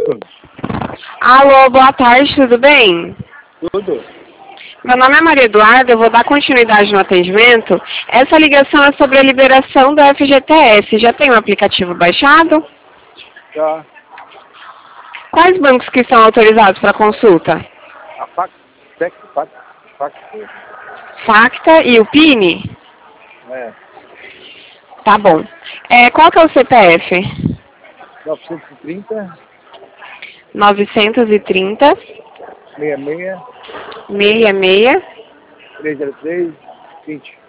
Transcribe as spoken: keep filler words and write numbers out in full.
Alô, boa tarde, tudo bem? Tudo. Meu nome é Maria Eduarda, eu vou dar continuidade no atendimento. Essa ligação é sobre a liberação do F G T S. Já tem o aplicativo baixado? Já. Quais bancos que são autorizados para consulta? A fac, Tec, fac, fac, Facta e o P I N? é, Tá bom. É, qual que é o C P F? novecentos e trinta, novecentos e trinta, sessenta e seis, sessenta e seis, trezentos e três, vinte.